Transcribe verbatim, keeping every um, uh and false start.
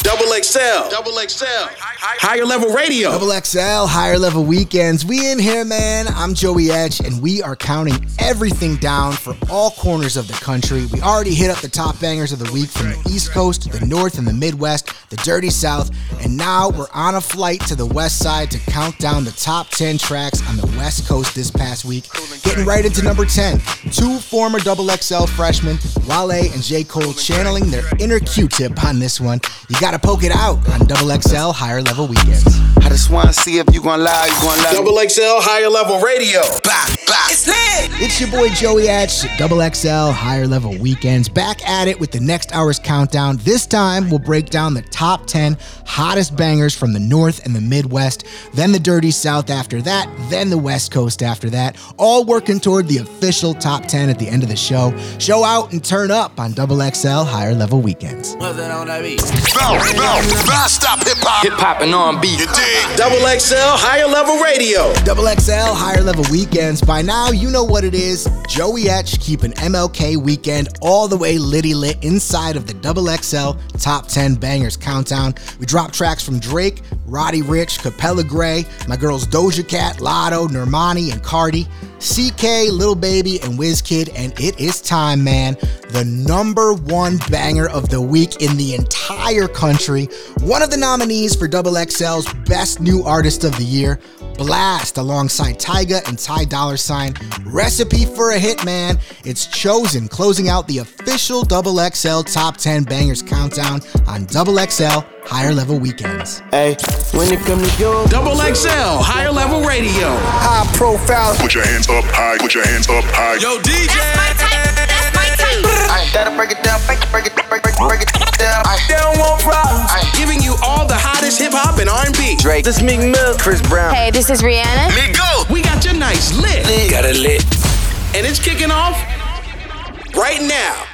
Double X L. Double X L. Higher Level Radio. Double X L, Higher Level Weekends. We in here, man. I'm Joey Etch, and we are counting everything down for all corners of the country. We already hit up the top bangers of the week from the East Coast, the North and the Midwest, the Dirty South, and now we're on a flight to the West Side to count down the top ten tracks on the West Coast this past week. Getting right into number ten. Two former Double X L freshmen, Wale and J. Cole, channeling their inner Q-tip on this one. You gotta poke it out on Double X L Higher Level Weekends. I just wanna see if you gon' lie, you gon' lie. Double X L Higher Level Radio. Bah, bah. It's lit. It's your boy Joey Etch, Double X L Higher Level Weekends, back at it with the next hour's countdown. This time, we'll break down the top ten hottest bangers from the North and the Midwest, then the Dirty South after that, then the West Coast after that, all working toward the official top ten at the end of the show. Show out and turn up on Double X L Higher Level Weekends. What's that on that beat? Bounce, bounce, non-stop hip-hop. Hip-hop and R and B. You dig? Double X L Higher Level Radio. Double X L Higher Level Weekends. By now, you know what it is. Joey Etch keeping M L K weekend all the way litty lit inside of the Double X L Top ten Bangers Countdown. We drop tracks from Drake, Roddy Ricch, Capella Gray, my girls Doja Cat, Lotto, Normani, and Cardi, C K, Lil Baby, and WizKid, and it is time, man. The number one banger of the week in the entire country. One of the nominees for Double X L's Best New Artist of the Year. Blast alongside Tyga and Ty Dolla Sign. Recipe for a hit, man. It's Chosen, closing out the official Double X L Top ten Bangers Countdown on Double X L Higher Level Weekends. Hey, when it come to your Double X L Higher Level Radio. high profile, Put your hands up high, put your hands up high. Yo, D J. That's my type. That's my type. I gotta break it down, break it, break it, break it, break it down. I don't want problems. Giving you all the hottest hip hop and R and B. Drake, this Meek Mill, Chris Brown. Hey, this is Rihanna. Let go. We got your nights lit. Got it lit. And it's kicking off right now.